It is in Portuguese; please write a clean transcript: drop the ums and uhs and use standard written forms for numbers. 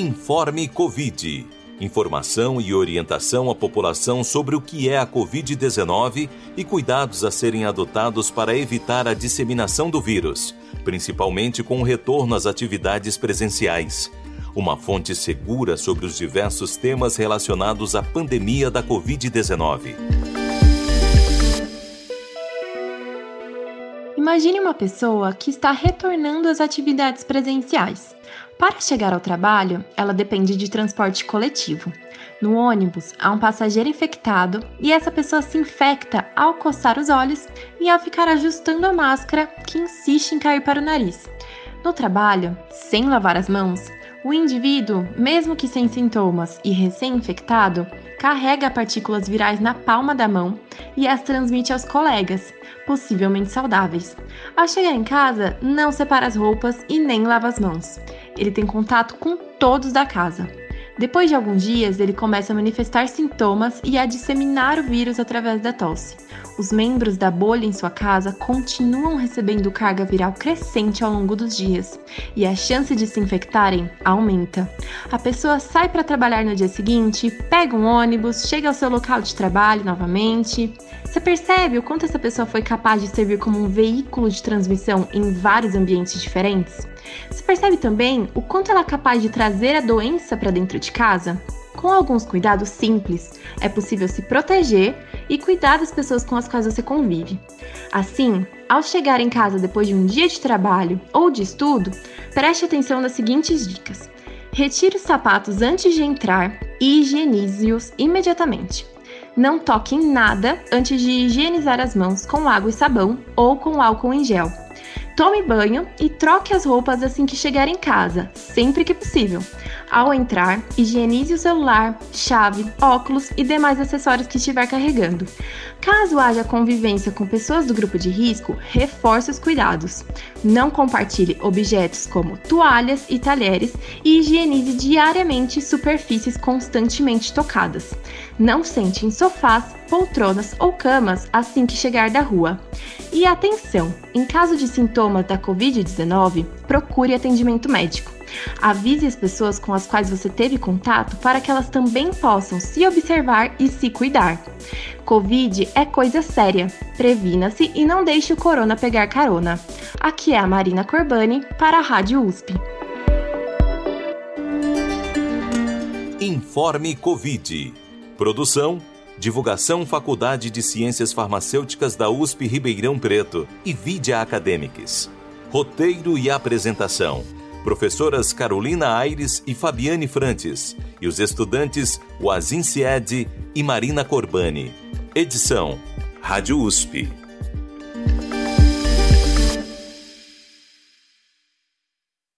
Informe Covid. Informação e orientação à população sobre o que é a Covid-19 e cuidados a serem adotados para evitar a disseminação do vírus, principalmente com o retorno às atividades presenciais. Uma fonte segura sobre os diversos temas relacionados à pandemia da Covid-19. Imagine uma pessoa que está retornando às atividades presenciais. Para chegar ao trabalho, ela depende de transporte coletivo. No ônibus, há um passageiro infectado e essa pessoa se infecta ao coçar os olhos e ao ficar ajustando a máscara que insiste em cair para o nariz. No trabalho, sem lavar as mãos, o indivíduo, mesmo que sem sintomas e recém-infectado, carrega partículas virais na palma da mão e as transmite aos colegas, possivelmente saudáveis. Ao chegar em casa, não separa as roupas e nem lava as mãos. Ele tem contato com todos da casa. Depois de alguns dias, ele começa a manifestar sintomas e a disseminar o vírus através da tosse. Os membros da bolha em sua casa continuam recebendo carga viral crescente ao longo dos dias e a chance de se infectarem aumenta. A pessoa sai para trabalhar no dia seguinte, pega um ônibus, chega ao seu local de trabalho novamente. Você percebe o quanto essa pessoa foi capaz de servir como um veículo de transmissão em vários ambientes diferentes? Você percebe também o quanto ela é capaz de trazer a doença para dentro de casa? Com alguns cuidados simples, é possível se proteger e cuidar das pessoas com as quais você convive. Assim, ao chegar em casa depois de um dia de trabalho ou de estudo, preste atenção nas seguintes dicas. Retire os sapatos antes de entrar e higienize-os imediatamente. Não toque em nada antes de higienizar as mãos com água e sabão ou com álcool em gel. Tome banho e troque as roupas assim que chegar em casa, sempre que possível. Ao entrar, higienize o celular, chave, óculos e demais acessórios que estiver carregando. Caso haja convivência com pessoas do grupo de risco, reforce os cuidados. Não compartilhe objetos como toalhas e talheres e higienize diariamente superfícies constantemente tocadas. Não sente em sofás, poltronas ou camas assim que chegar da rua. E atenção, em caso de sintomas da Covid-19, procure atendimento médico. Avise as pessoas com as quais você teve contato para que elas também possam se observar e se cuidar. Covid é coisa séria. Previna-se e não deixe o corona pegar carona. Aqui é a Marina Corbani para a Rádio USP. Informe Covid. Produção, divulgação Faculdade de Ciências Farmacêuticas da USP Ribeirão Preto e Vidia Academics. Roteiro e apresentação, professoras Carolina Aires e Fabiane Frantes, e os estudantes Wazin Sied e Marina Corbani. Edição, Rádio USP.